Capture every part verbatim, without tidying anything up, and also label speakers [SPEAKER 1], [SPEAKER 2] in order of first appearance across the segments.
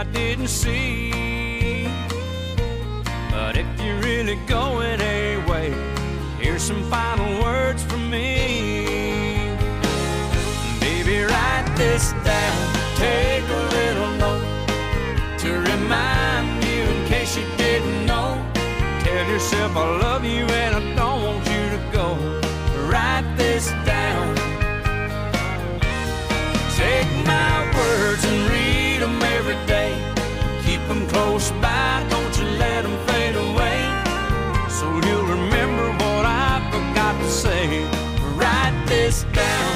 [SPEAKER 1] didn't see. But if you're really going away, here's some final words from me. Baby, write this down, take a little note to remind you in case you didn't know. Tell yourself I love you and I don't want you to go. Write this down. Take my words and read them every day. Keep them close by, don't you let them fade away. So you'll remember what I forgot to say. Write this down.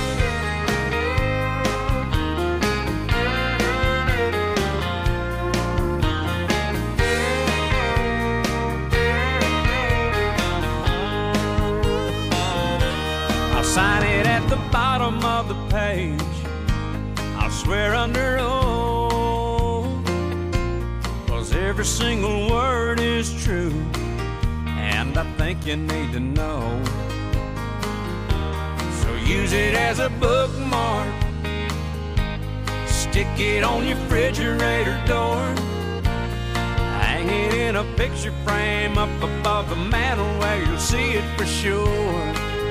[SPEAKER 1] Sign it at the bottom of the page. I'll swear under oath, 'cause every single word is true, and I think you need to know. So use it as a bookmark, stick it on your refrigerator door, hang it in a picture frame up above the mantel where you'll see it for sure.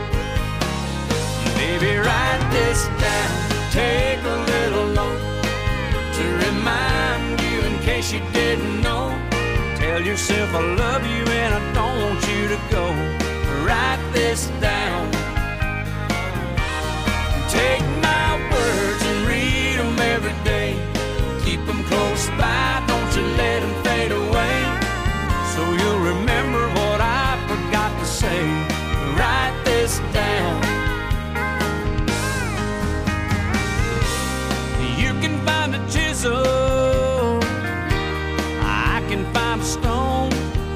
[SPEAKER 1] Baby, write this down, take a little note to remind you in case you didn't know. Tell yourself I love you and I don't want you to go. Write this down. Take my words and read them every day. Keep them close by, don't you let them fade away. So you'll remember what I forgot to say. Write this down. Find a chisel, I can find a stone.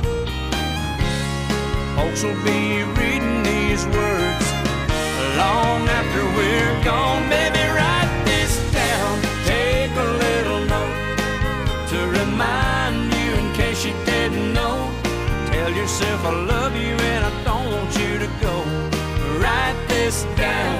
[SPEAKER 1] Folks will be reading these words long after we're gone. Baby, write this down, take a little note to remind you in case you didn't know. Tell yourself I love you and I don't want you to go. Write this down.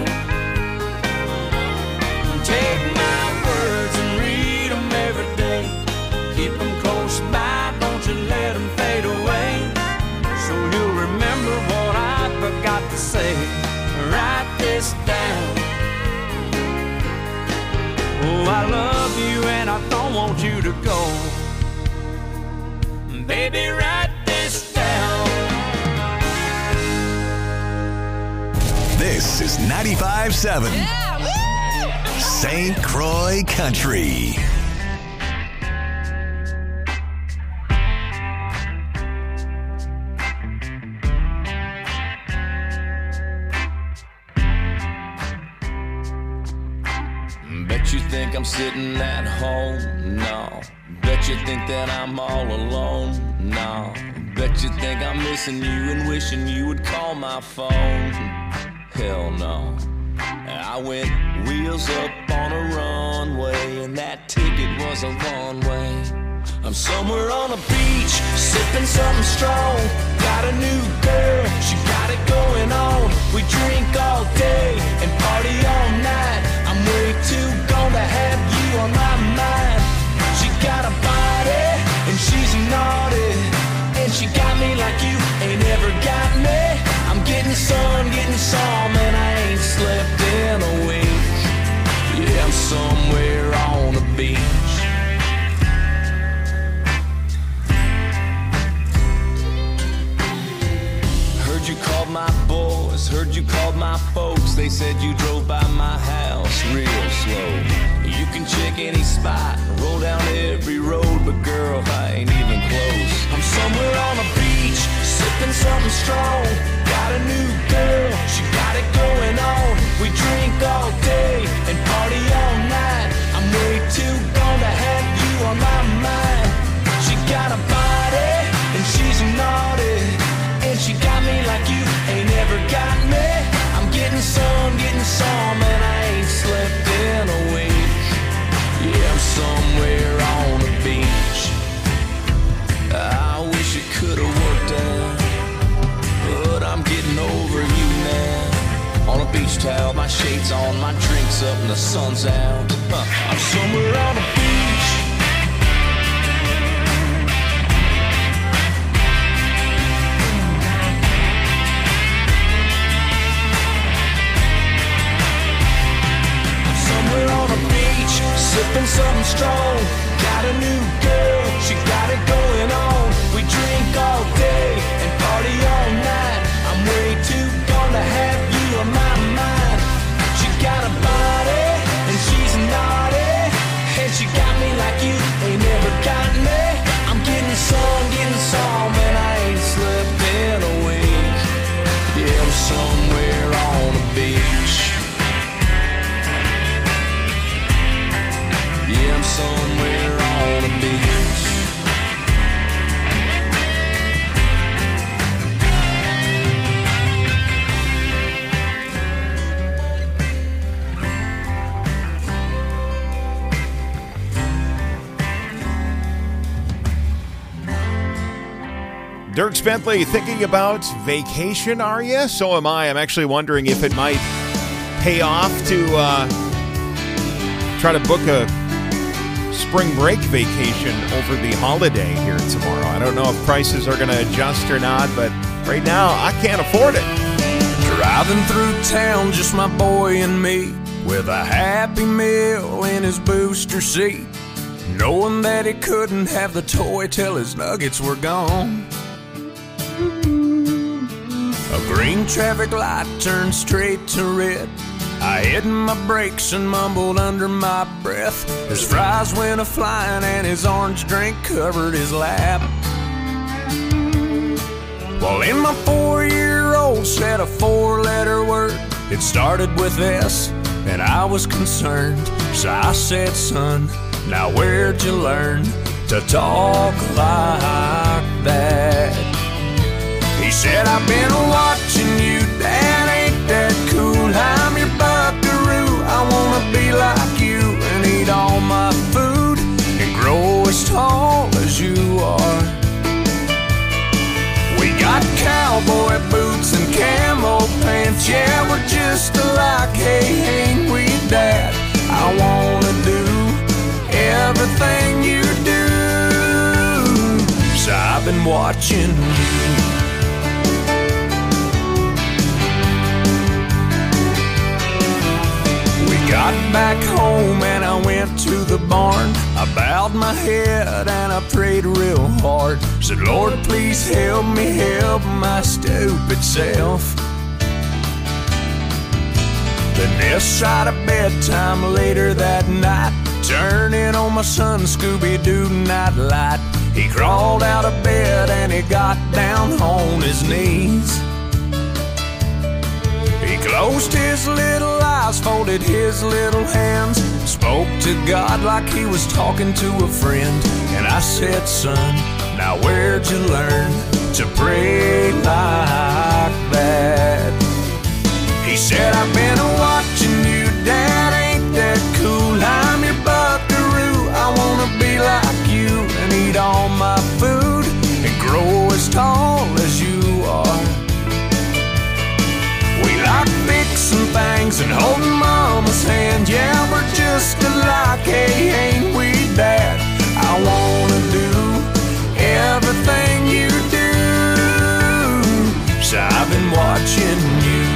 [SPEAKER 1] Take my words and read them every day. Keep them close by, don't you let them fade away. So you'll remember what I forgot to say. Write this down. Oh, I love you and I don't want you to go. Baby, write this down.
[SPEAKER 2] This is ninety-five seven.
[SPEAKER 3] Yeah,
[SPEAKER 2] Saint Croix Country.
[SPEAKER 4] Bet you think I'm sitting at home? No. Bet you think that I'm all alone? No. Bet you think I'm missing you and wishing you would call my phone? Hell no. I went wheels up on a runway, and that ticket was a one-way. I'm somewhere on a beach, sipping something strong. Got a new girl, she got it going on. We drink all day and party all night. I'm way too gone to have you on my mind. She got a body, and she's naughty, and she got me like you ain't ever got me. I'm getting sun, getting some, and I ain't slept in a week. Yeah, I'm somewhere on the beach. Heard you called my boys, heard you called my folks. They said you drove by my house real slow. You can check any spot, roll down every road, but girl, I ain't even close. I'm somewhere on a beach, sipping something strong. Got a new girl, she got it going on. We drink all day and party all night. I'm way too gone to have you on my mind. She got a body and she's naughty, and she got me like you ain't ever got me. I'm getting some, getting some, and I ain't slept in a week. Yeah, I'm somewhere on the beach. I wish it could have worked out, but I'm getting over you now. On a beach towel, my shades on, my drinks up, and the sun
[SPEAKER 1] strong. Got a new girl, she got it going on. We drink all day and party all night. I'm way too gone to have you on my mind. She got a body and she's naughty, and she got me like you ain't never got me. I'm getting some, getting some, and I ain't slept in a week. Yeah, I'm somewhere on the beach. Yeah, I'm somewhere on the beach.
[SPEAKER 3] Dierks Bentley, thinking about vacation, are you? So am I. I'm actually wondering if it might pay off to uh, try to book a spring break vacation over the holiday here tomorrow. I don't know if prices are going to adjust or not, but right now I can't afford it.
[SPEAKER 1] Driving through town, just my boy and me, with a Happy Meal in his booster seat, knowing that he couldn't have the toy till his nuggets were gone. A green traffic light turned straight to red. I hit my brakes and mumbled under my breath. His fries went a-flying and his orange drink covered his lap. Well, in my four-year-old said a four-letter word. It started with S, and I was concerned. So I said, son, now where'd you learn to talk like that? He said, I've been watching you, Dad, ain't that cool? I'm your buckaroo, I wanna be like you and eat all my food and grow as tall as you are. We got cowboy boots and camo pants, yeah, we're just alike, hey, ain't we, Dad? I wanna do everything you do, so I've been watching you. Got back home and I went to the barn. I bowed my head and I prayed real hard. Said, Lord, please help me help my stupid self. Then this side of bedtime later that night, turning on my son Scooby-Doo nightlight. He crawled out of bed and he got down on his knees. He closed his little eyes, folded his little hands, spoke to God like he was talking to a friend. And I said, son, now where'd you learn to pray like that? He said, I've been watching you, Dad, ain't that cool? I'm your buckaroo, I wanna be like you and eat all my food and grow as tall as you are. We like fixing things and holding Mama's hand. Yeah, we're just alike, hey, ain't we, Dad? I wanna do everything you do, so I've been watching you.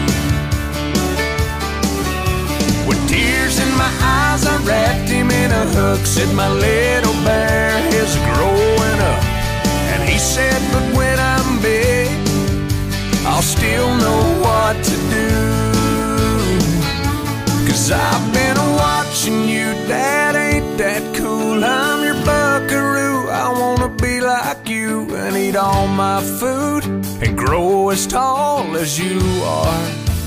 [SPEAKER 1] With tears in my eyes, I wrapped him in a hug. Said my little bear is growing up. And he said, but when I'm big, I'll still know what to do. Cause I've been watching you, Dad, ain't that cool? I'm your buckaroo, I wanna be like you and eat all my food and grow as tall as you are.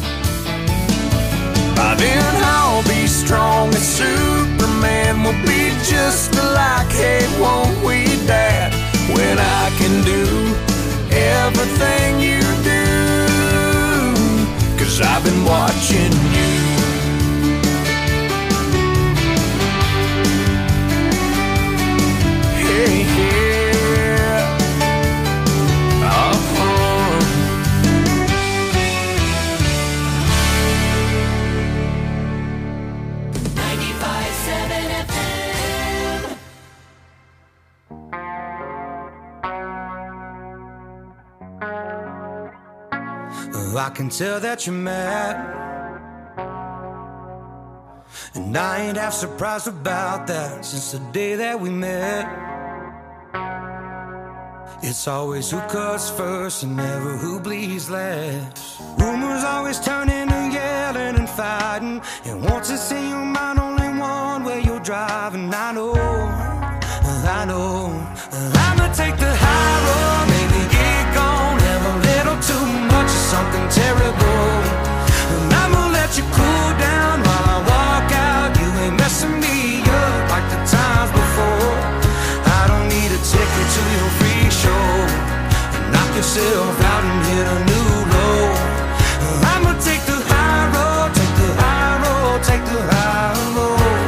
[SPEAKER 1] By then I'll be strong as Superman, we'll be just alike, hey, won't we, Dad? When I can do everything you do, cause I've been watching you. Hey, yeah. Uh-huh.
[SPEAKER 5] ninety-five seven F M. I can tell that you're mad.
[SPEAKER 6] And I ain't half surprised about that since the day that we met. It's always who cuts first and never who bleeds last. Rumors always turn into yelling and fighting, and once it's in your mind, only one way you're driving. I know, I know, I'ma take the high road, maybe get gone, have a little too much of something terrible. And I'ma let you cool down while I walk out. You ain't messing me up like the times before. I don't need a ticket to your free show. Knock yourself out and hit a new low. I'ma take the high road, take the high road, take the high road.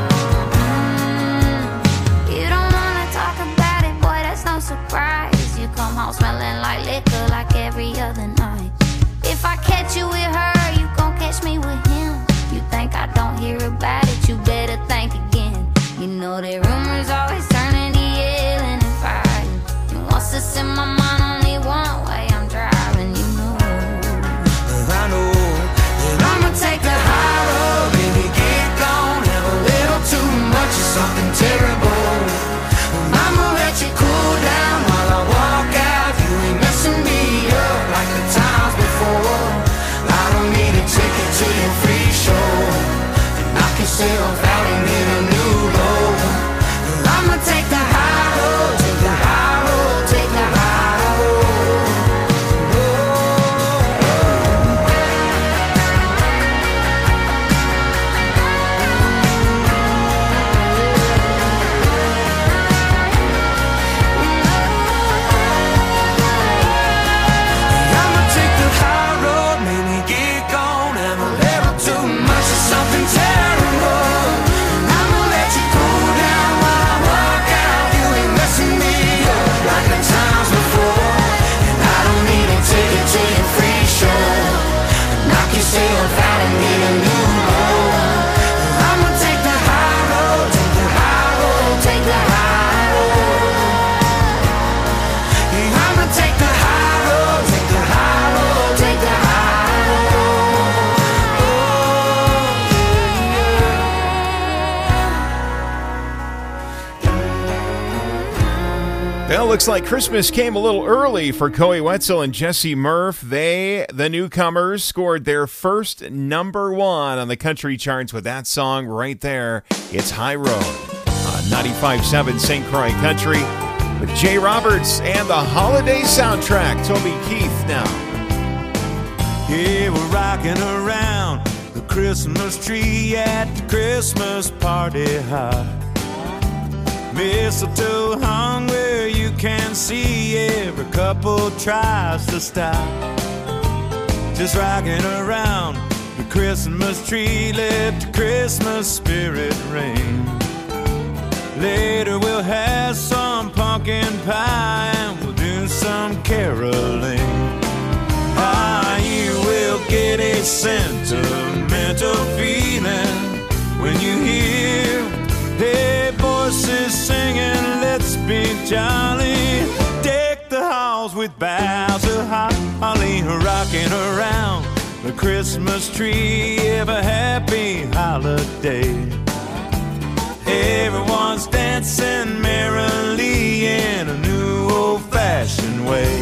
[SPEAKER 7] You don't wanna talk about it, boy, that's no surprise. You come home smelling like liquor like every other night. If I catch you with her, you gon' catch me with him. You think I don't hear about it, you better think again. You know that rumors always turn into yelling and fighting. And once it's in my mind, only one way I'm driving, you know.
[SPEAKER 6] I know that I'ma take the high road, baby, get gone, have a little too much of something terrible. I'ma let you cool down while I walk out. You ain't messing me up like the times before. I don't need a ticket to your free show. Knock yourself out and hit a new low. I'ma take the high road, take the high road, take the high road. I'ma take the high road, maybe get gone, have a little too much of something terrible. I'ma let you cool down while I walk out. You ain't messing me up like the times before. And I don't need a ticket to your free show. Knock yourself out and get a new low. I'ma take the high road, take the high road, take the high road. Yeah, I'ma take the high road, take the high road, take the high road.
[SPEAKER 3] Well, looks like Christmas came a little early for Coey Wetzel and Jesse Murph. They, the newcomers, scored their first number one on the country charts with that song right there. It's High Road on ninety-five point seven Saint Croix Country with Jay Roberts and the holiday soundtrack. Toby Keith now.
[SPEAKER 8] Yeah, we're rocking around the Christmas tree at the Christmas party high. Mistletoe hung where you can see every couple tries to stop. Just rocking around the Christmas tree, let the Christmas spirit ring. Later we'll have some pumpkin pie and we'll do some caroling. Ah, you will get a sentimental feeling when you hear hey voices singing, let's be jolly. Deck the halls with boughs of holly, rocking around the Christmas tree. Have a happy holiday. Everyone's dancing merrily in a new old-fashioned way.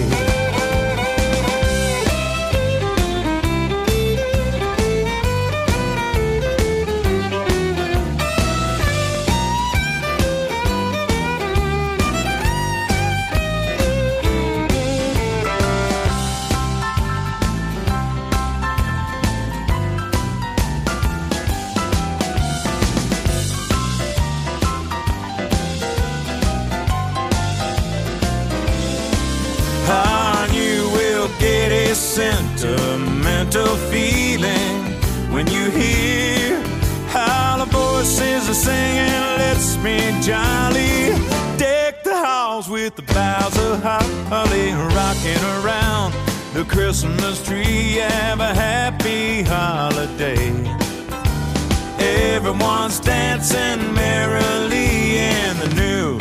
[SPEAKER 8] Sentimental feeling when you hear how the voices are singing, let's be jolly. Deck the halls with the boughs of holly, rocking around the Christmas tree. Have a happy holiday. Everyone's dancing merrily in the new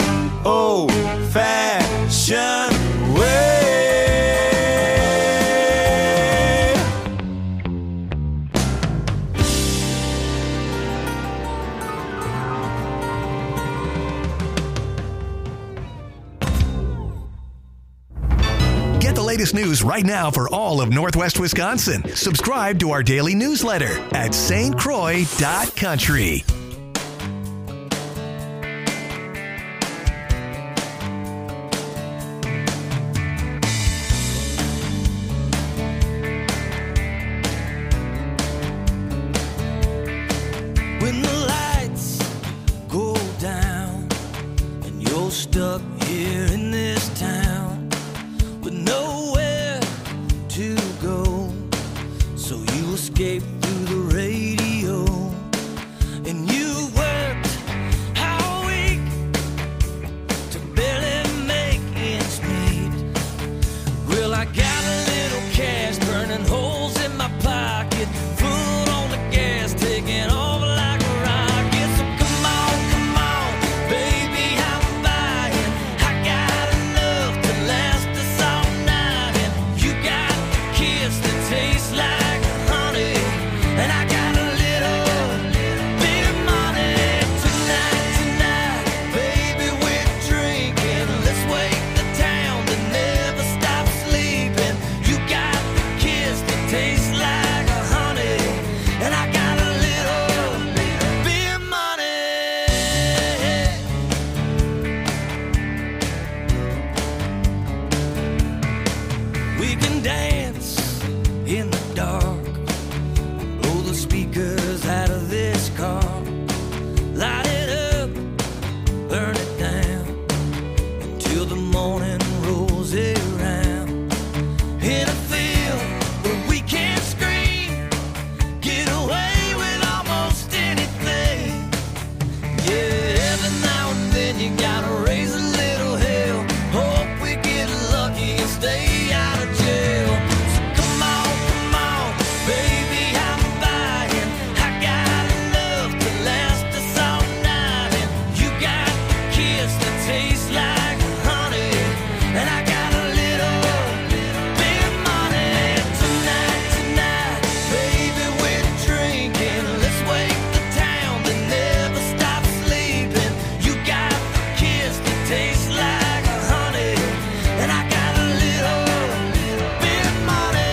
[SPEAKER 8] old-fashioned way.
[SPEAKER 2] latest news right now for all of Northwest Wisconsin. Subscribe to our daily newsletter at S T Croix dot country.
[SPEAKER 6] When the lights go down and you're stuck here in this town with nowhere to go, so you escape through the radio and you worked all week to barely make ends meet. Well, I got a little cash burning holes in my pocket, foot on the gas, taking off like a rocket. So come on, come on, baby, I'm buying. I got enough to last us all night, and you got a kiss that tastes like honey, and I got a little bit of money. Tonight, tonight, baby, we're drinking. Let's wake the town that never stops sleeping. You got a kiss that tastes like honey, and I got a little bit of money. We can dance in the dark, blow the speakers out of this car, light it up, burn it down, until the morning rolls around. In a field where we can scream, get away with almost anything. Yeah, every now and then you gotta raise a little hell, hope we get lucky and stay out of jail. So come on, come on, baby, I'm buying. I got enough to last us all night, and you got a kiss that tastes like honey, and I got a little bit of money. Tonight, tonight, baby, we're drinking. Let's wake the town that never stops sleeping. You got a kiss that tastes like honey, and I got a little bit of money.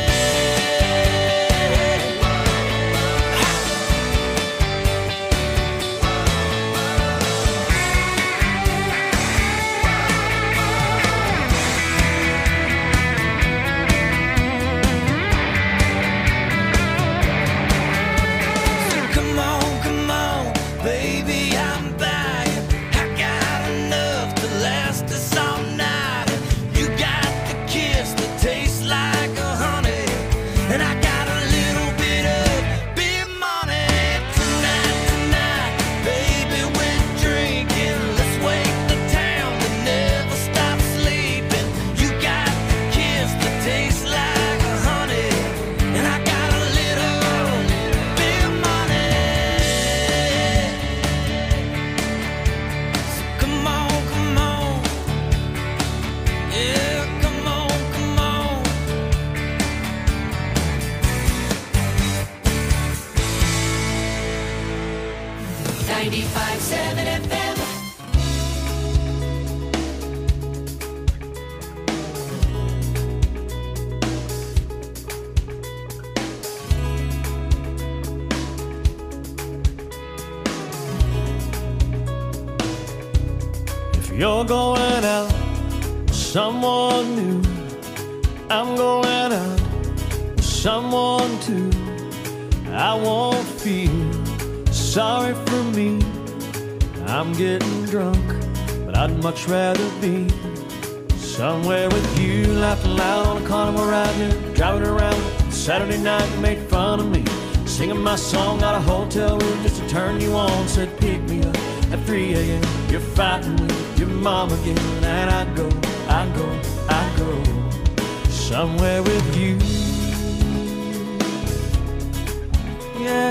[SPEAKER 6] Come on, come on, baby, I'm buying. I got enough to last us all night. You got the kiss that tastes like a honey, and I got a little bit of big money. Tonight, tonight, baby, we're drinking. Let's wake the town that never stops sleeping. You got the kiss that tastes like a honey, and I got a little bit of money. So come on, come on, yeah, come on, come on.
[SPEAKER 5] ninety-five seven F M.
[SPEAKER 8] If you're going out with someone new, I'm going out with someone too. I won't feel sorry for me. I'm getting drunk, but I'd much rather be somewhere with you, laughing loud on a carnival ride here, driving around Saturday night. You made fun of me, singing my song out of a hotel room just to turn you on. Said pick me up at three a.m. You're fighting with your mom again, and I go, I go, I go somewhere with you. Yeah,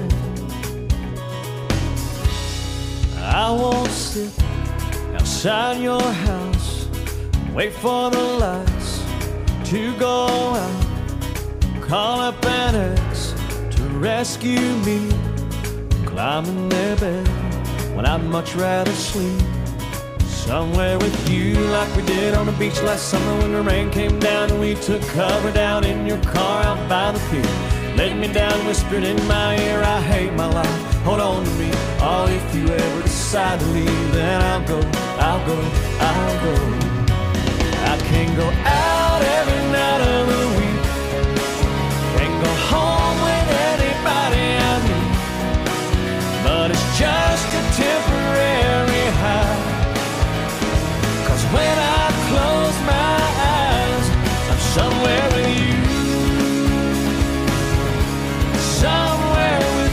[SPEAKER 8] I won't sit outside your house, wait for the lights to go out, call up an ex to rescue me, climb in their bed when I'd much rather sleep
[SPEAKER 1] Somewhere with you like we did on the beach last summer when the rain came down and we took cover down in your car out by the pier. Laid me down, whispered in my ear, I hate my life, hold on to me. Oh, if you ever decide to leave, then I'll go, I'll go, I'll go. I can't go out every night of the week, can't go home with anybody I meet, but it's just a temporary high. When I close my eyes, I'm somewhere with you, somewhere with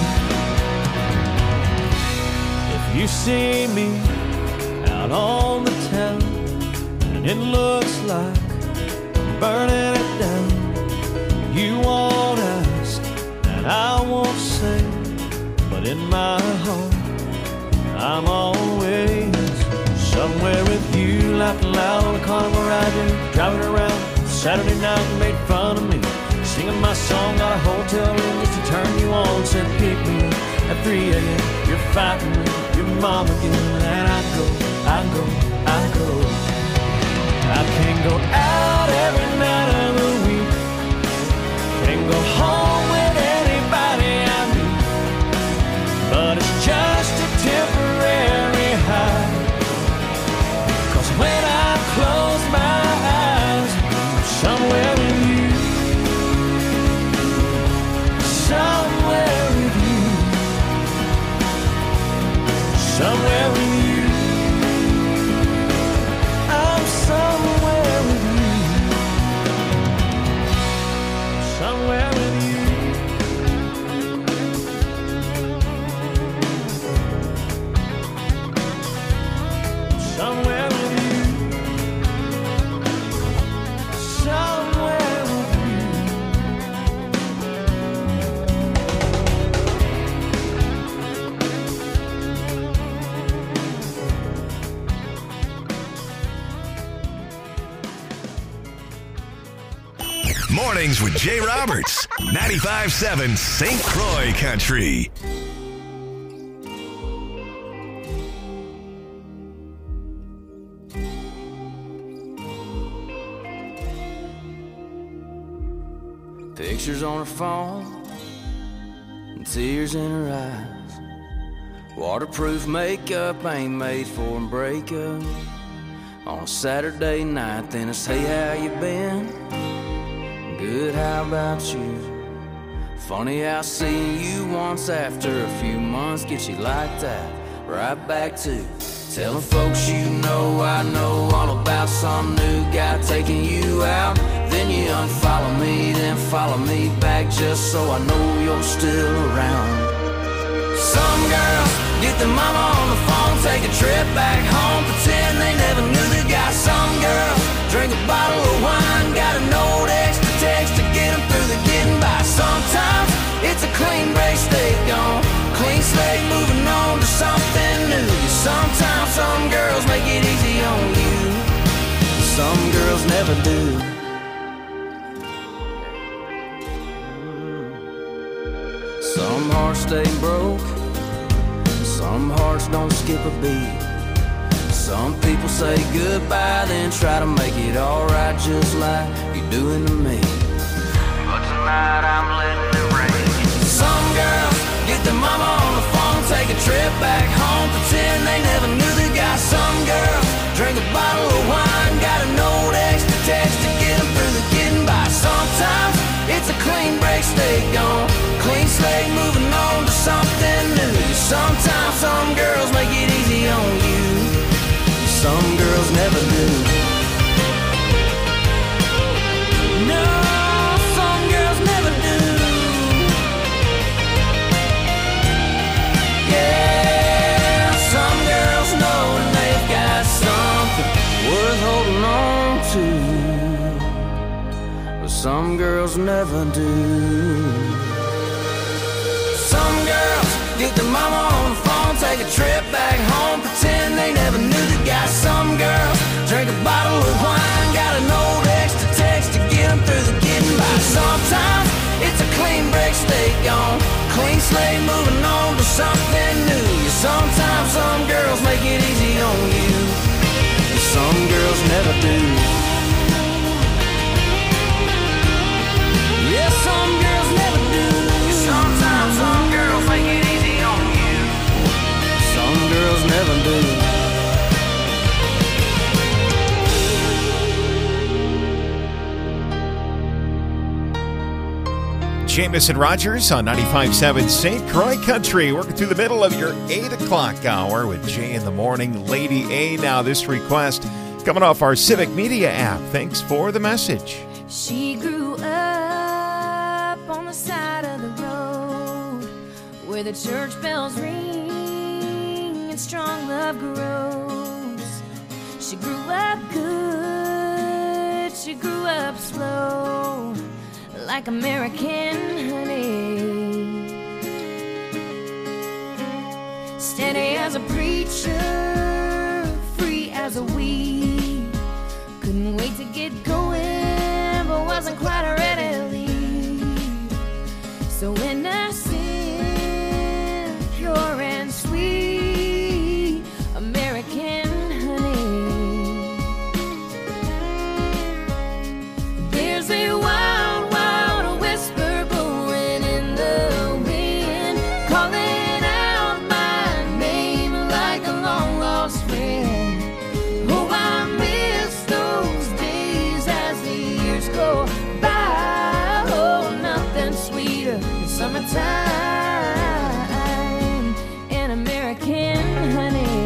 [SPEAKER 1] you. If you see me out on the town and it looks like I'm burning it down, you won't ask and I won't say, but in my heart I'm always somewhere with you, laughing loud on the carnival ride, yeah. Driving around Saturday night and made fun of me, singing my song, got a hotel room just to turn you on. Said pick me up at three a.m. You're fighting with your mom again, and I go, I go, I go. I can't go out every night of the week, can't go home with anybody I meet, but it's just a temporary high. When I close my eyes, I'm somewhere with you, somewhere with you, somewhere with you. I'm somewhere with you, somewhere with you. Somewhere with you.
[SPEAKER 2] Mornings with Jay Roberts, ninety-five point seven Saint Croix Country.
[SPEAKER 9] Pictures on her phone and tears in her eyes. Waterproof makeup ain't made for a breakup. On a Saturday night, then it's hey, how you been? Good, how about you? Funny how seeing you once after a few months gets you like that. Right back to telling folks you know I know all about some new guy taking you out. Then you unfollow me, then follow me back just so I know you're still around. Some girls get their mama on the phone, take a trip back home, pretend they never knew the guy. Some girls drink a bottle of wine, got a note extra text to get them through the getting by. Sometimes it's a clean break, stay gone, clean slate, moving on to something new. Sometimes some girls make it easy on you, some girls never do. Some hearts stay broke, some hearts don't skip a beat. Some people say goodbye, then try to make it alright just like you're doing to me. But tonight I'm letting it rain. Some girls get their mama on the phone, take a trip back home, pretend they never knew the guy. Some girls drink a bottle of wine, got a note extra text to get them through the getting by. Sometimes it's a clean break, stay gone, clean slate, moving on to something new. Sometimes some girls make it easy on you, some girls never do. No, some girls never do. Yeah, some girls know when they've got something worth holding on to, but some girls never do. Some girls get their mama on the phone, take a trip back home, pretend they never knew the guy. Some girls drink a bottle of wine, got an old extra text to get them through the getting by. Sometimes it's a clean break, stay gone, clean slate, moving on to something new. Sometimes some girls make it easy on you,
[SPEAKER 3] Jamison Rogers on ninety-five point seven Saint Croix Country, working through the middle of your eight o'clock hour with Jay in the Morning. Lady A, now this request coming off our Civic Media app. Thanks for the message.
[SPEAKER 10] She grew up on the side of the road where the church bells ring and strong love grows. She grew up good, she grew up slow, like American honey. Steady as a preacher, free as a weed. Couldn't wait to get going, but wasn't quite ready to leave. So innocent, pure and sweet, American honey. There's a wild, wild whisper blowing in the wind, calling out my name like a long lost friend. Oh, I miss those days as the years go by. Oh, nothing sweeter than summertime and American honey.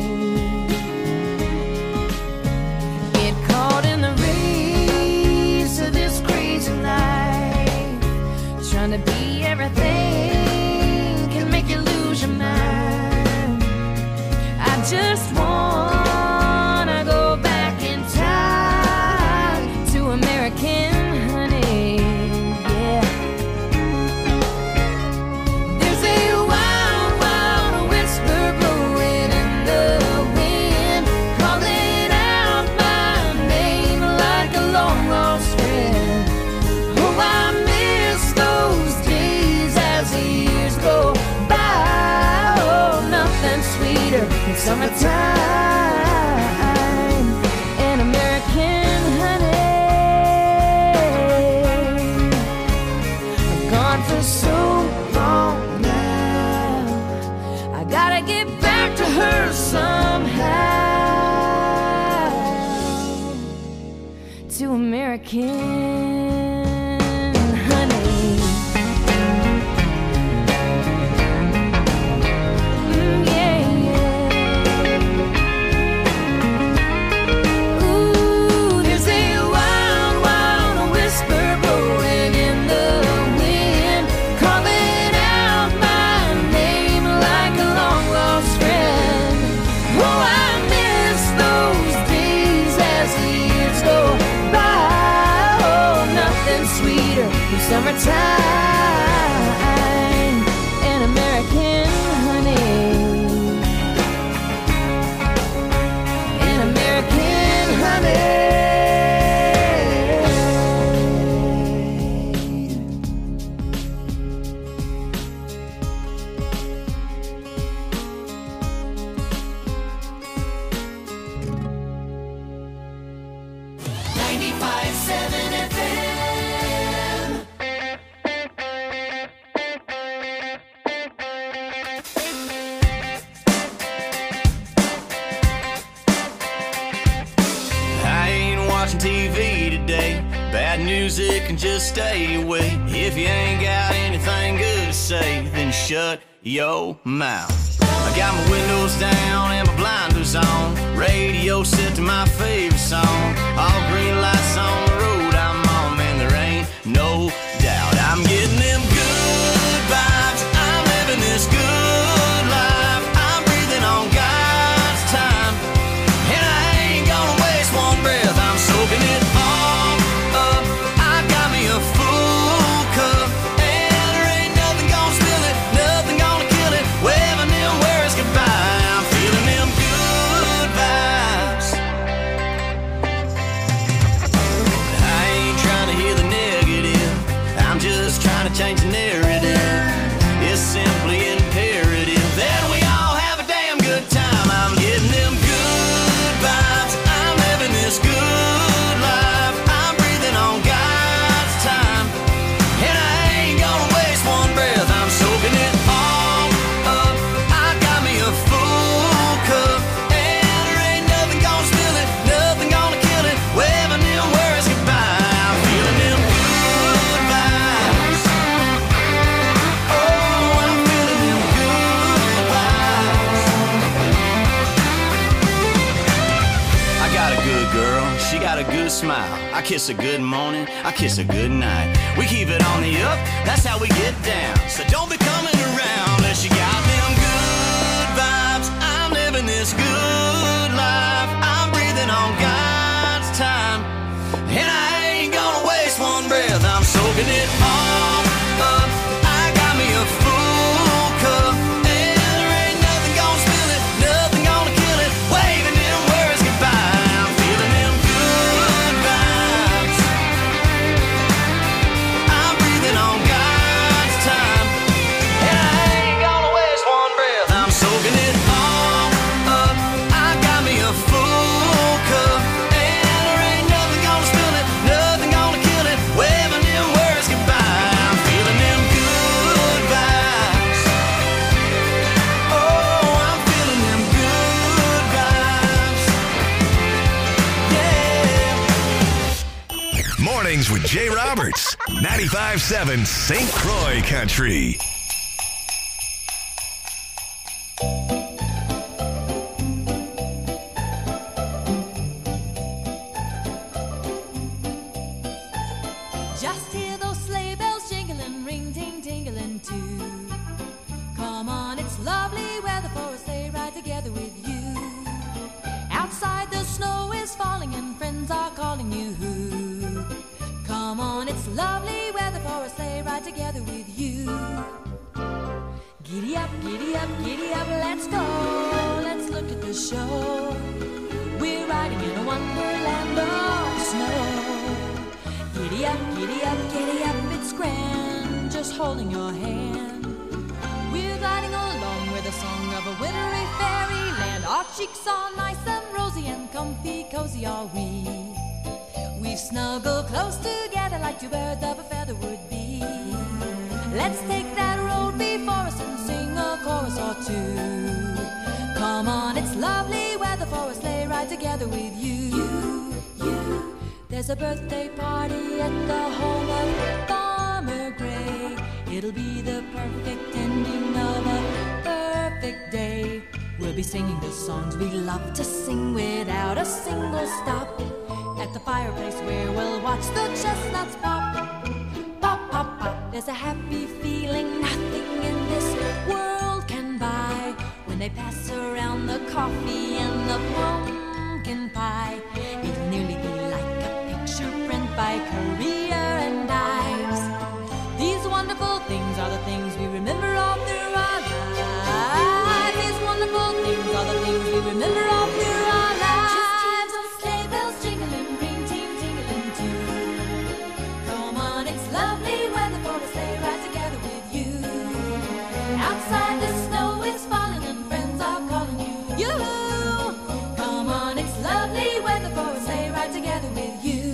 [SPEAKER 10] Get caught in the race of this crazy life, trying to be everything can make you lose your mind. I just wanna go back in time to American honey, yeah. There's a wild, wild whisper blowing in the wind, calling out my name like a long lost friend. Oh, I miss those days as the years go by. Oh, nothing sweeter than summertime and American honey. I've gone for so long now, I gotta get back to her somehow, to American honey. Mm, yeah, yeah. Ooh, there's a wild, wild whisper blowing in the wind, calling out my name like a long lost friend. Oh, I miss those days as the years go by. Oh, nothing sweeter than summertime and American honey. And American honey.
[SPEAKER 5] ninety-five point seven F M.
[SPEAKER 9] I ain't watching T V today. Bad music can just stay away. If you ain't got anything good to say, then shut your mouth. I got my windows down and my blinders on, radio set to my favorite song. All green lights on the road I'm on, man, there ain't no doubt. I'm getting them good vibes, I'm living this good life. I'm breathing on God's time, and I ain't gonna waste one breath. I'm soaking it all up, I got me a full cup, and there ain't nothing gonna spill it, nothing gonna kill it. Waving them words goodbye, I'm feeling them good vibes.
[SPEAKER 11] good girl. She got a good smile. I kiss her good morning. I kiss her good night. We keep it on the up. That's how we get down. So don't be coming around unless you got them good vibes. I'm living this good life. I'm breathing on God's time. And I ain't gonna waste one breath. I'm soaking it all up. I got me a full cup. And there ain't nothing gonna spill it. Nothing gonna kill it. Waving them words goodbye. I'm feeling them good vibes. I'm breathing on God's time. And I ain't gonna waste one breath. I'm soaking it all up. I got me a full cup. And there ain't nothing gonna spill it. Nothing gonna kill it. Waving them words goodbye. I'm feeling them good vibes. Oh, I'm feeling them good vibes. Yeah.
[SPEAKER 2] Mornings with Jay Roberts. ninety-five seven Saint Croix Country.
[SPEAKER 10] Just hear those sleigh bells jingling, ring ting tingling too. Come on, it's lovely weather for a sleigh ride together with you. Outside the snow is falling and friends are calling you. Come on, it's lovely weather for a sleigh ride together with you. Giddy up, giddy up, giddy up, let's go. Let's look at the show. We're riding in a wonderland of snow. Giddy up, giddy up, giddy up, it's grand, just holding your hand. We're gliding along with the song of a wintry fairyland. Our cheeks are nice and rosy and comfy, cozy are we. We've snuggled close together like two birds of a feather would be. Let's take that road before us and sing a chorus or two. Come on, it's lovely weather for a sleigh ride together with you. You, you. There's a birthday party at the home of Farmer Gray. It'll be the perfect ending of a perfect day. We'll be singing the songs we love to sing without a single stop. At the fireplace where we'll watch the chestnuts pop. Pop, pop, pop. There's a happy feeling nothing in this world can buy. When they pass around the coffee and the pumpkin pie, it'll nearly be like a picture print by Currier and Ives. These wonderful things are the things we remember all through our lives. These wonderful things are the things we remember all through our lives. Just hear those sleigh bells jingling, ring ting tingling too. Come on, it's lovely weather for a sleigh ride together with you. Outside the snow is falling and friends are calling you. Yoo-hoo! Come on, it's lovely weather for a sleigh ride together with you.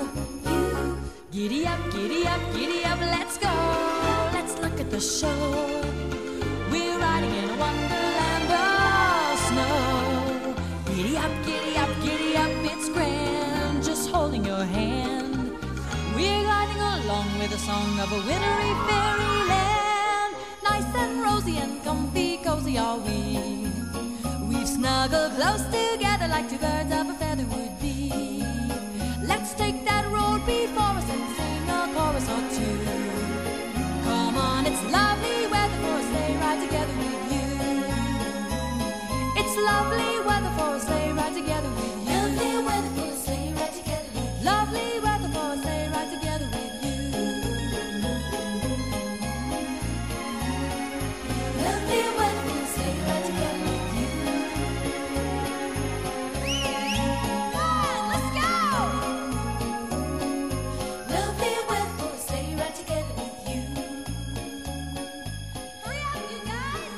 [SPEAKER 10] Giddy up, giddy up, giddy up, let's go. Let's look at the show. We're riding in a wonderland of snow. Giddy up, giddy up, giddy up, it's grand, just holding your hand. We're gliding along with the song of a wintry fairyland. Nice and rosy and comfy, cozy are we. We've snuggled close together like two birds of a feather would be. Let's take that road before us and sing a chorus or two. Come on, it's lovely weather for a sleigh ride together with you. It's lovely weather for a sleigh ride together with you. Lovely weather for a sleigh ride together with you. Lovely weather for a sleigh ride together with you. Lovely weather for a sleigh ride together with you. Come on, let's go! Lovely weather for a sleigh ride together with you. Hurry up, you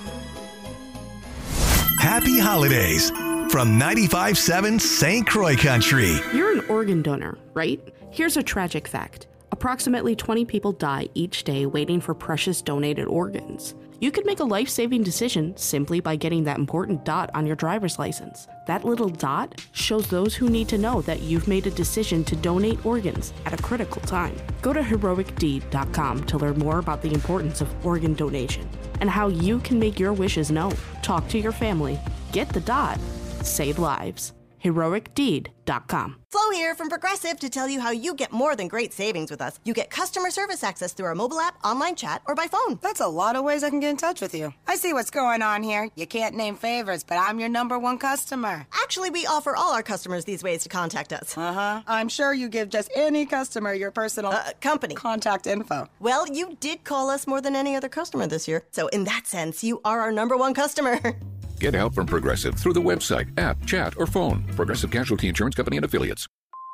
[SPEAKER 10] guys!
[SPEAKER 2] Happy holidays from ninety-five seven Saint Croix Country.
[SPEAKER 12] You're an organ donor, right? Here's a tragic fact. Approximately twenty people die each day waiting for precious donated organs. You could make a life-saving decision simply by getting that important dot on your driver's license. That little dot shows those who need to know that you've made a decision to donate organs at a critical time. Go to heroic deed dot com to learn more about the importance of organ donation and how you can make your wishes known. Talk to your family. Get the dot. Save lives. heroic deed dot com.
[SPEAKER 13] Flo here from Progressive to tell you how you get more than great savings with us. You get customer service access through our mobile app, online chat, or by phone.
[SPEAKER 14] That's a lot of ways I can get in touch with you. I see what's going on here. You can't name favors, but I'm your number one customer.
[SPEAKER 13] Actually, we offer all our customers these ways to contact us.
[SPEAKER 14] Uh-huh. I'm sure you give just any customer your personal
[SPEAKER 13] uh, company
[SPEAKER 14] contact info.
[SPEAKER 13] Well, you did call us more than any other customer this year. So in that sense, you are our number one customer.
[SPEAKER 15] Get help from Progressive through the website, app, chat, or phone. Progressive Casualty Insurance Company and Affiliates.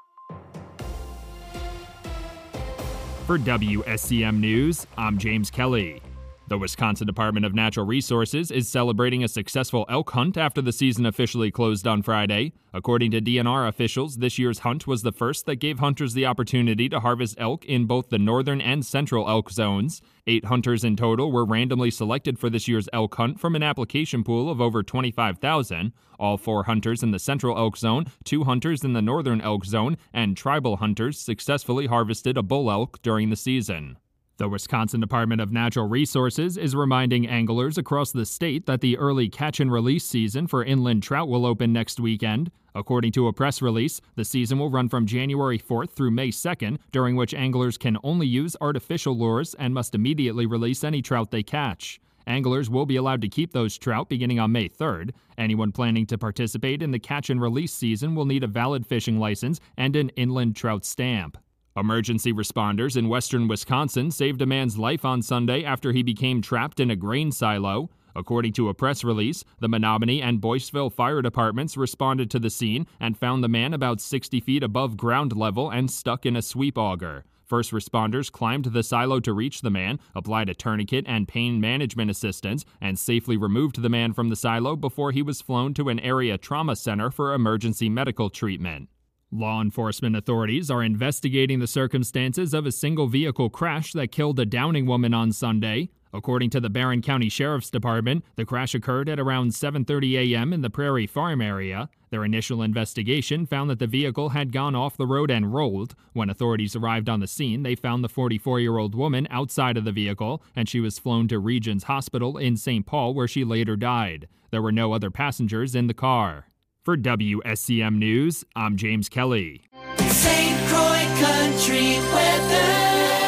[SPEAKER 16] For W S C M News, I'm James Kelly. The Wisconsin Department of Natural Resources is celebrating a successful elk hunt after the season officially closed on Friday. According to D N R officials, this year's hunt was the first that gave hunters the opportunity to harvest elk in both the northern and central elk zones. Eight hunters in total were randomly selected for this year's elk hunt from an application pool of over twenty-five thousand. All four hunters in the central elk zone, two hunters in the northern elk zone, and tribal hunters successfully harvested a bull elk during the season. The Wisconsin Department of Natural Resources is reminding anglers across the state that the early catch and release season for inland trout will open next weekend. According to a press release, the season will run from January fourth through May second, during which anglers can only use artificial lures and must immediately release any trout they catch. Anglers will be allowed to keep those trout beginning on May third. Anyone planning to participate in the catch and release season will need a valid fishing license and an inland trout stamp. Emergency responders in western Wisconsin saved a man's life on Sunday after he became trapped in a grain silo. According to a press release, the Menominee and Boyceville fire departments responded to the scene and found the man about sixty feet above ground level and stuck in a sweep auger. First responders climbed the silo to reach the man, applied a tourniquet and pain management assistance, and safely removed the man from the silo before he was flown to an area trauma center for emergency medical treatment. Law enforcement authorities are investigating the circumstances of a single vehicle crash that killed a Downing woman on Sunday. According to the Barron County Sheriff's Department, the crash occurred at around seven thirty a.m. in the Prairie Farm area. Their initial investigation found that the vehicle had gone off the road and rolled. When authorities arrived on the scene, they found the forty-four-year-old woman outside of the vehicle, and she was flown to Regions Hospital in Saint Paul, where she later died. There were no other passengers in the car. For W S C M News, I'm James Kelly.
[SPEAKER 5] Saint Croix Country Weather.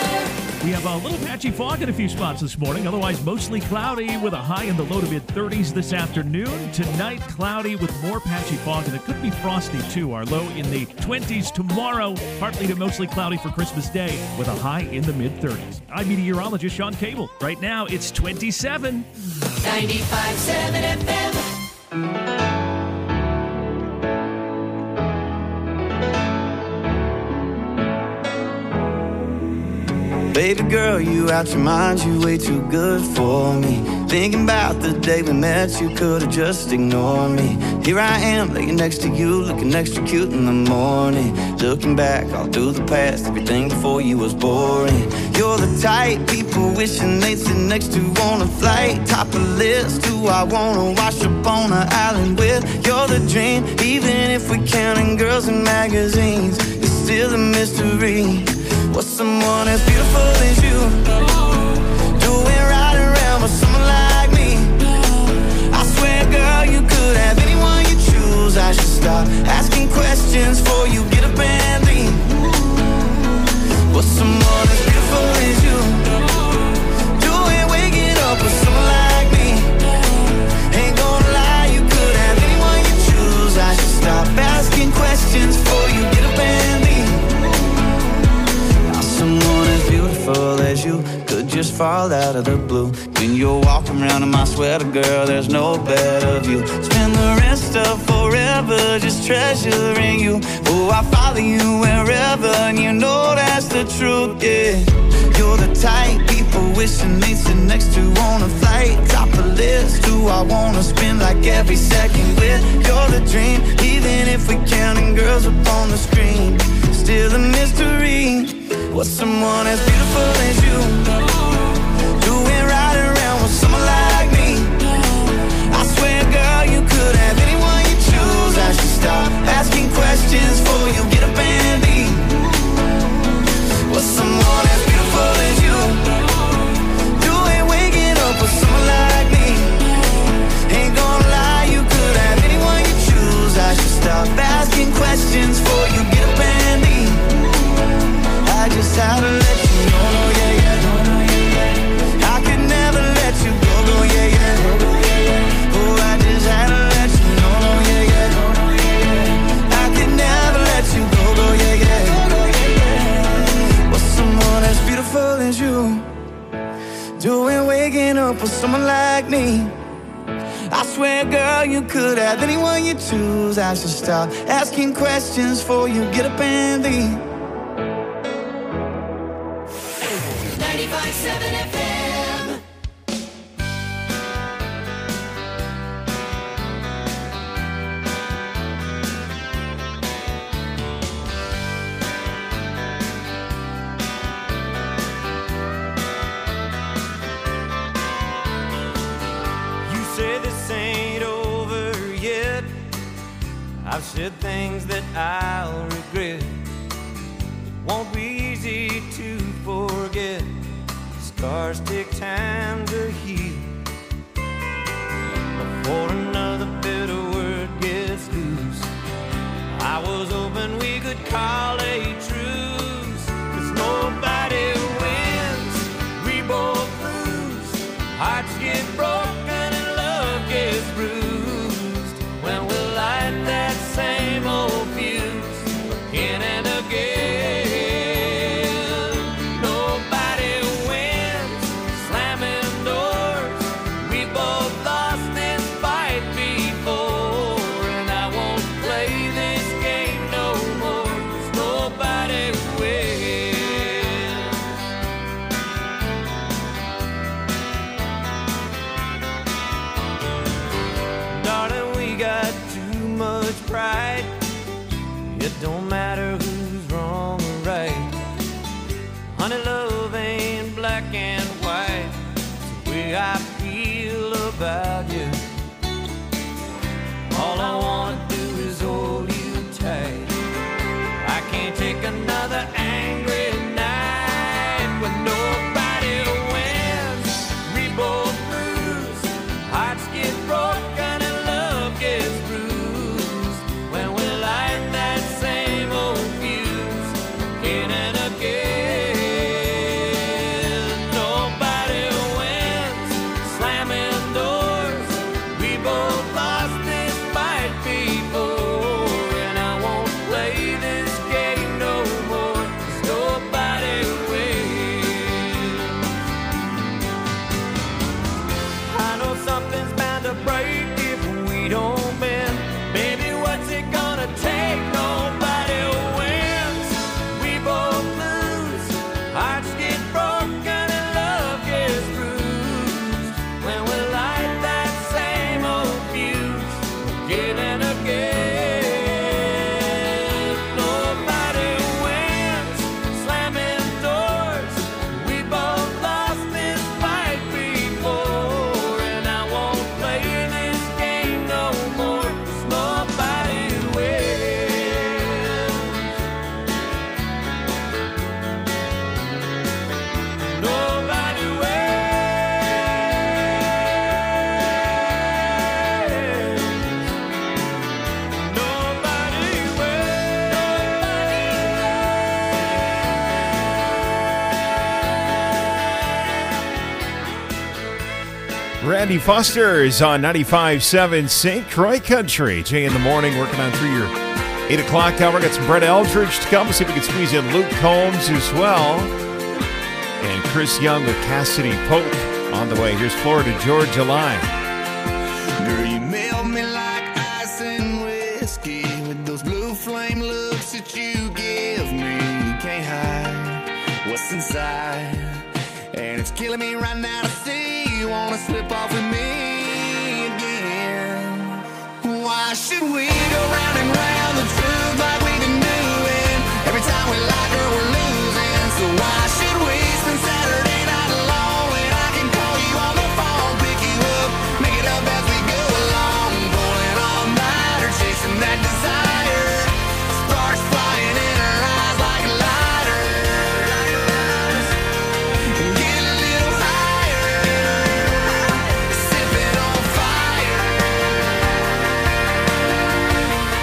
[SPEAKER 17] We have a little patchy fog in a few spots this morning, otherwise mostly cloudy with a high in the low to mid-thirties this afternoon. Tonight, cloudy with more patchy fog, and it could be frosty too. Our low in the twenties tomorrow, partly to mostly cloudy for Christmas Day with a high in the mid-thirties. I'm meteorologist Sean Cable. Right now, it's twenty-seven.
[SPEAKER 5] ninety-five point seven F M.
[SPEAKER 18] Baby girl, you out your mind, you way too good for me. Thinking about the day we met, you could've just ignored me. Here I am, laying next to you, looking extra cute in the morning. Looking back all through the past, everything before you was boring. You're the type people wishing they'd sit next to on a flight. Top of the list, who I wanna wash up on an island with. You're the dream, even if we're counting girls in magazines. It's still a mystery. What's someone as beautiful as you doing right around with someone like me? I swear, girl, you could have anyone you choose. I should stop asking questions before you get up and leave. What's someone as beautiful as you doing waking up with someone like me? Ain't gonna lie, you could have anyone you choose. I should stop asking questions before you get up and leave. Someone as beautiful as you could just fall out of the blue. When you're walking around in my sweater, girl, there's no better view. Spend the rest of forever just treasuring you. Oh, I follow you wherever, and you know that's the truth, yeah. You're the type people wishing they'd sit next to on a flight. Top of the list, who I wanna spend like every second with. You're the dream, even if we're counting girls up on the screen. Still a mystery. What's someone as beautiful as you doing right around with someone like me? I swear, girl, you could have anyone you choose. I should stop asking questions before you get up and leave. What's someone as beautiful as you doing waking up with someone like me? Ain't gonna lie, you could have anyone you choose. I should stop asking questions before you get up and leave. I just had to let you know, no, yeah, yeah, no, no, yeah, yeah. I could never let you go, go, yeah, yeah. Oh, I just had to let you know, no, yeah, yeah, no, no, yeah, yeah. I could never let you go, go, yeah, yeah. Well, someone as beautiful as you doing waking up with someone like me. I swear, girl, you could have anyone you choose. I should stop asking questions before you get up and leave.
[SPEAKER 5] ninety-five point seven F M.
[SPEAKER 8] You say this ain't over yet. I've said things that I'll regret. It won't be easy to forget. Scars take time to heal. Before another bitter word gets loose, I was hoping we could call a truce. 'Cause nobody wins, we both lose. Hearts get broken and love gets bruised. When we light that same old fuse again and again. Nobody wins, slamming doors. We both lost this fight before, and I won't play this game no more. 'Cause nobody wins. Darling, we got too much pride. It don't matter who's wrong or right. Honey, love ain't black and white. It's the way I feel about you. All I wanna do is hold you tight. I can't take another angry night when nobody wins. We both lose. Hearts get broken and love gets bruised. When we light that same old fuse again and again. Nobody wins, slamming doors. We both lost this fight before, and I won't play this game no more. 'Cause nobody wins. I know something's bound to break if we don't bend. Baby, what's it gonna take? Nobody wins. We both lose. Hearts get broken and love gets bruised. When we light that same old fuse again and again. Nobody wins, slamming doors. We both lost this fight before, and I won't play this game no more. 'Cause nobody wins. Nobody wins. Nobody
[SPEAKER 3] Randy Foster is on ninety-five point seven Saint Croix Country. Jay in the morning, working on through your eight o'clock hour. Got some Brett Eldridge to come. We'll see if we can squeeze in Luke Combs as well. And Chris Young with Cassidy Pope on the way. Here's Florida Georgia Line.
[SPEAKER 18] Girl, you melt me like ice and whiskey with those blue flame looks that you give me. You can't hide what's inside, and it's killing me right now to see you wanna slip off with me again. Why should we go round and round the truth like we've been doing? Every time we like her, we're losing. So why should we spend Saturday night alone when I can call you on the phone, pick you up, make it up as we go along, pulling all nighter, chasing that desire, sparks flying in her eyes like lighters. Get a little higher, sipping on fire.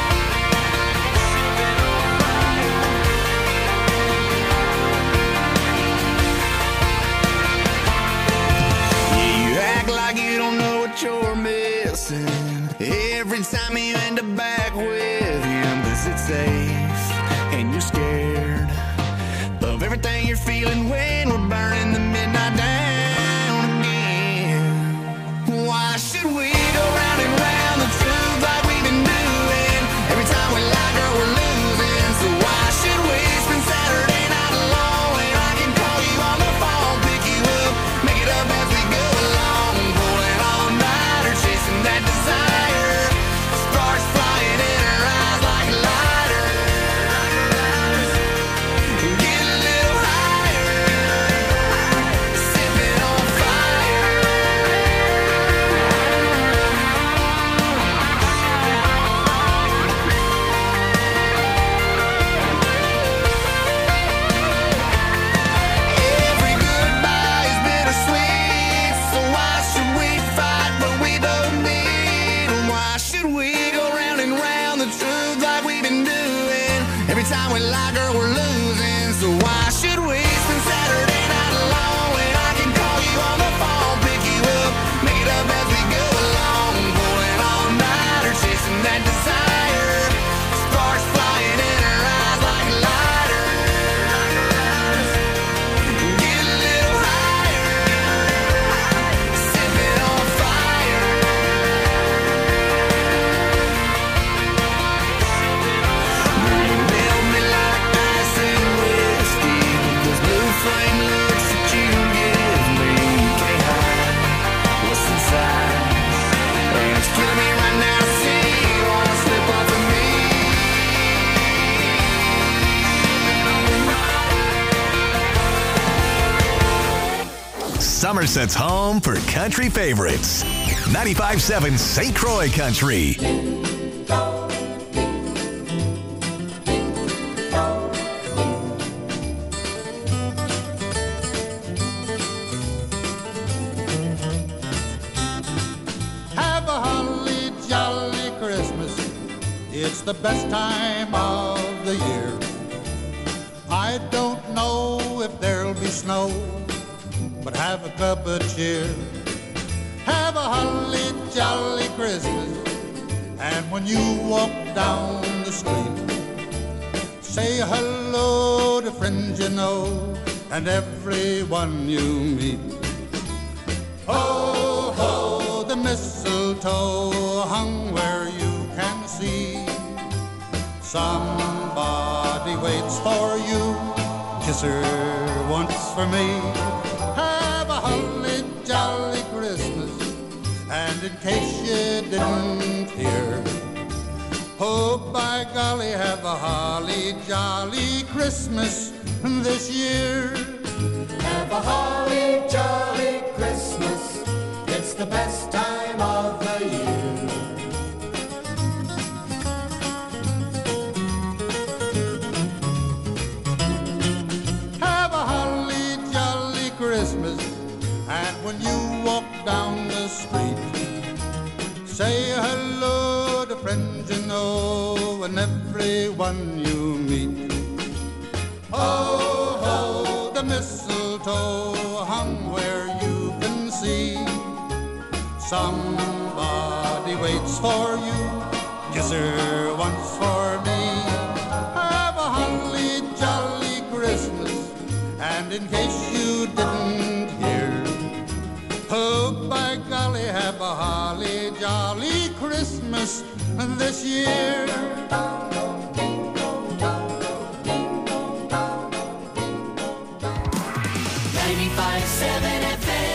[SPEAKER 18] is it safe? And you're scared of everything you're feeling when we're burning the midnight down again. Why should we go round and round the truth like we've been doing? Every time we lie, girl, we're losing. So why should we spend Saturday night alone when I can call you on the phone, pick you up, make it up as we go along, pulling all night or chasing that desire. Sparks flying in our eyes like lighters. Get a little higher, sipping on fire. Every goodbye is bittersweet, so why should we fight when we both need? Why should we go round and round the truth like we've been doing? Every time we lie, girl, we're losing. So why should we spend Saturday night alone when I can call you on the phone, pick you up, make it up as we go along, pulling all night or chasing that desire. Sparks flying in our eyes like lighters. Get a little higher, sipping on fire. Girl, you melt me like ice and whiskey with those blue flame looks that you give me. You can't hide what's inside, and it's killing me right now to see you wanna slip off of me.
[SPEAKER 2] Somerset's home for country favorites. ninety-five point seven Saint Croix Country.
[SPEAKER 19] Have a holly jolly Christmas. It's the best time of the year. I don't know if there'll be snow, but have a cup of cheer. Have a holly jolly Christmas. And when you walk down the street, say hello to friends you know and everyone you meet. Ho, ho, the mistletoe hung where you can see. Somebody waits for you, kiss her once for me. Have a holly jolly Christmas, and in case you didn't hear, oh by golly, have a holly jolly Christmas this year.
[SPEAKER 20] Have a holly jolly Christmas. It's the best time of the year.
[SPEAKER 19] Have a holly jolly Christmas. And when you walk down the street, say hello to friends you know and everyone you meet. Oh, ho, the mistletoe hung where you can see. Somebody waits for you, kiss her once for me. Have a holly jolly Christmas, and in case you didn't hear, oh by golly, have a holly jolly Christmas this year.
[SPEAKER 5] ninety-five point seven F M.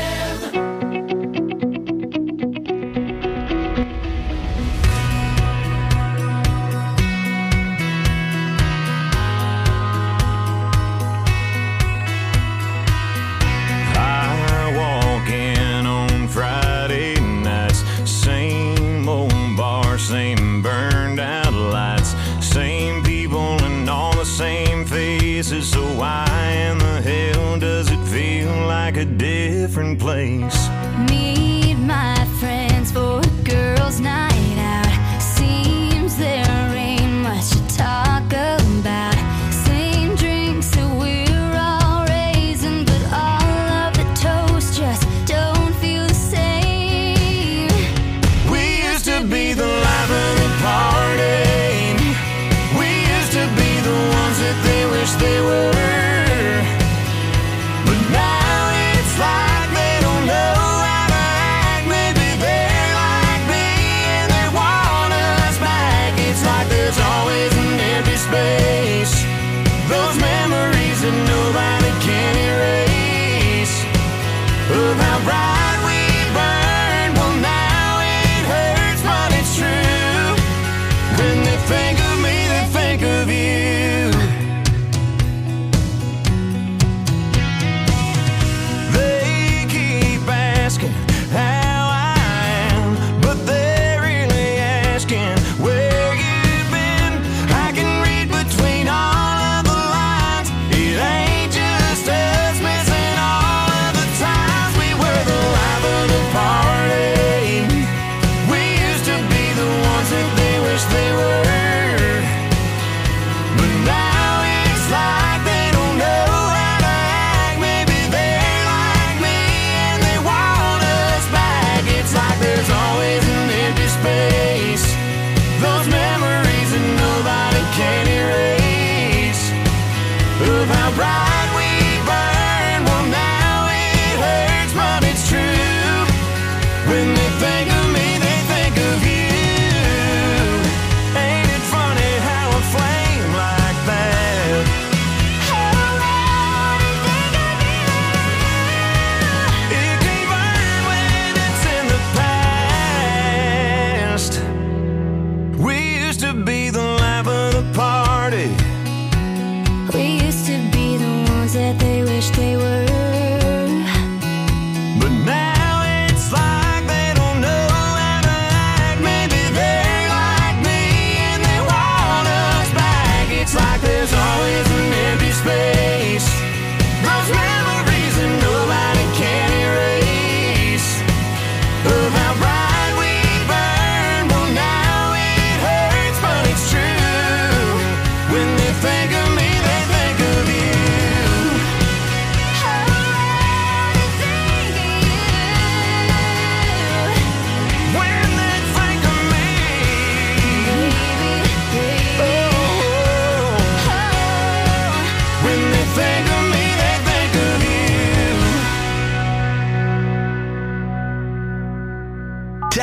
[SPEAKER 8] I walk in on Friday nights, same old bar, same burned out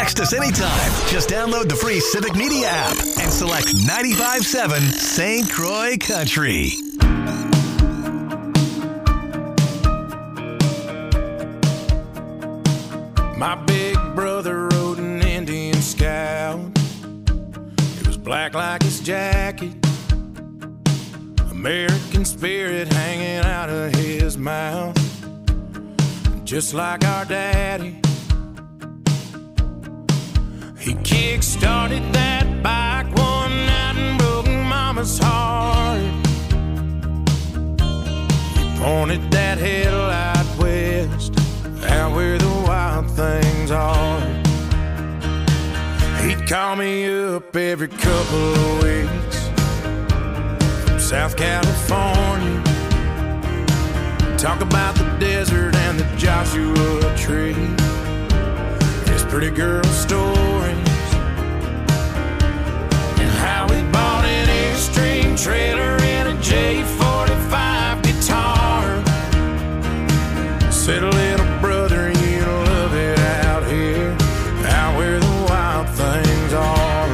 [SPEAKER 2] Text us anytime. Just download the free Civic Media app and select ninety-five point seven Saint Croix Country.
[SPEAKER 8] My big brother rode an Indian Scout. It was black like his jacket, American spirit hanging out of his mouth, just like our daddy. He kick-started that bike one night and broke Mama's heart. He pointed that headlight west, out where the wild things are. He'd call me up every couple of weeks from South California, talk about the desert and the Joshua Tree, his pretty girl stories, and how he bought an Airstream trailer and a J forty-five guitar. Said, little brother, you love it out here, out where the wild things are.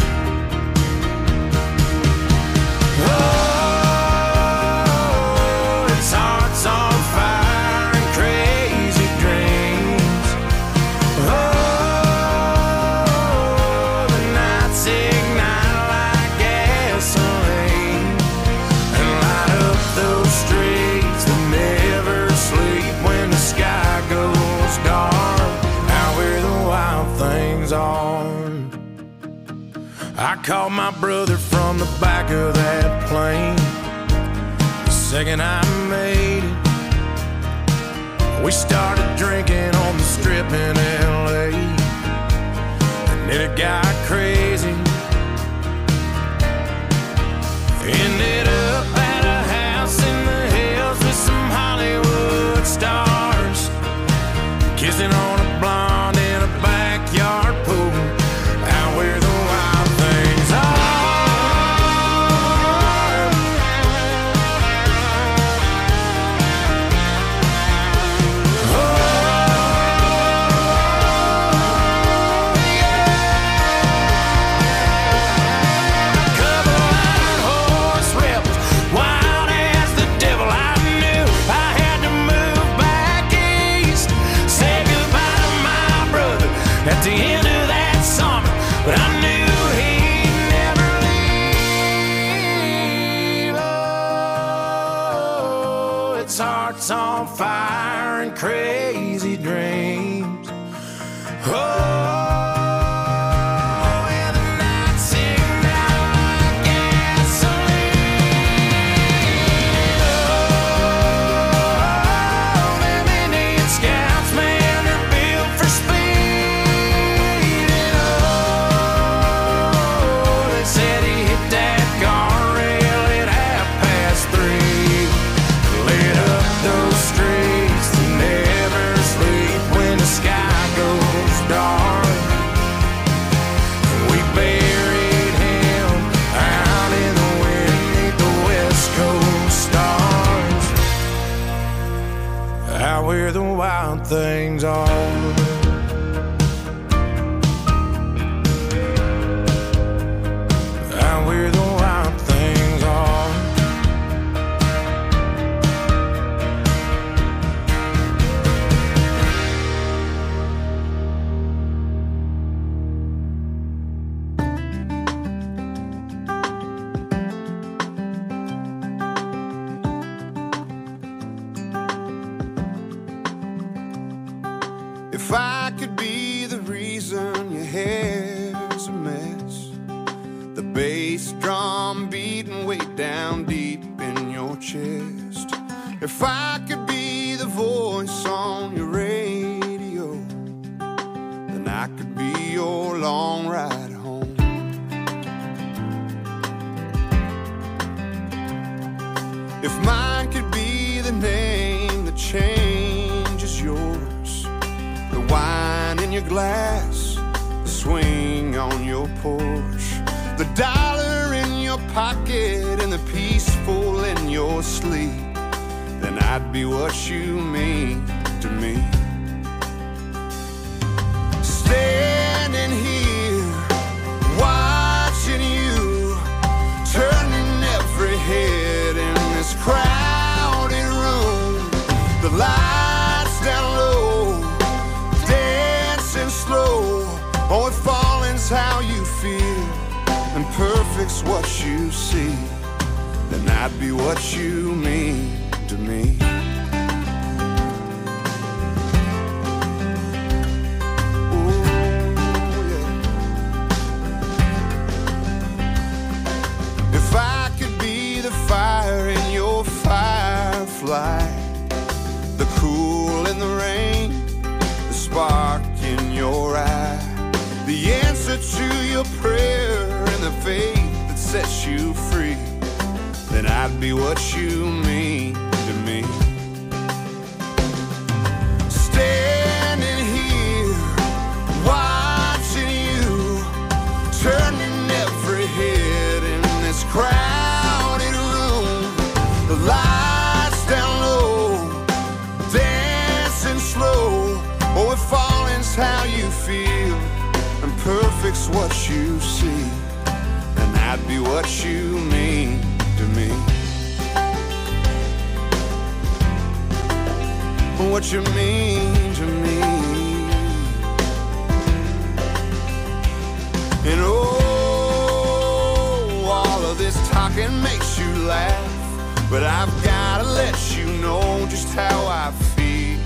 [SPEAKER 8] Oh, it's hearts on fire and crazy dreams. Oh, the nights ignite like gasoline and light up those streets that never sleep when the sky goes dark, out where the wild things are. I called my brother from the back of that plane the second I made it. We started drinking on the strip in L A, and then it got crazy. Ended up at a house in the hills with some Hollywood stars, kissing on a blonde in a backyard pool, out where the wild things are. Oh, yeah. Couple iron horse rebels, wild as the devil. I knew I had to move back east, say goodbye to my brother at the end of that summer, but I knew he'd never leave. Oh, it's hearts on fire and crazy dreams. Oh, and the nights ignite like gasoline. Oh, them Indian Scouts, man, they're built for speed. And oh, they said he hit that guardrail at half past three, lit up those streets that never sleep when the sky goes dark. We buried him out in the wind beneath the West Coast stars, out where the wild things are. Out where the wild things are.
[SPEAKER 21] If I could be the reason your hair's a mess, the bass drum beating way down deep in your chest. If I could be the voice on your radio, then I could be your long ride home. If mine could be the name that changes yours, the wine in your glass, the swing on your porch, the dollar in your pocket and the peaceful in your sleep, then I'd be what you mean to me. Stay perfect's what you see, then I'd be what you mean to me. If I could be the fire in your firefly, the cool in the rain, the spark in your eye, the answer to your prayer and the faith that sets you free, then I'd be what you mean to me. Standing here, watching you, turning every head in this crowded room. The lights down low, dancing slow. Oh, if falling's how you feel and perfect's what you see, then I'd be what you mean to me. What you mean to me. And oh, all of this talking makes you laugh, but I've gotta let you know just how I feel,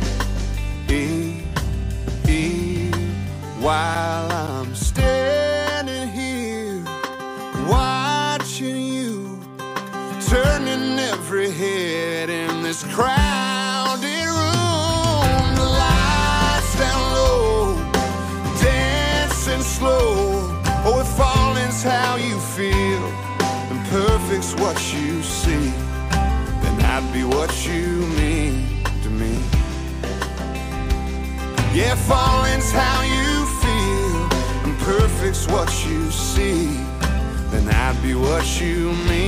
[SPEAKER 21] while I'm standing here watching you, turning every head in this crowded room. The lights down low, dancing slow. Oh, if falling's how you feel and perfect's what you see, then I'd be what you mean to me. Yeah, falling's how you feel and perfect's what you see, then I'd be what you mean.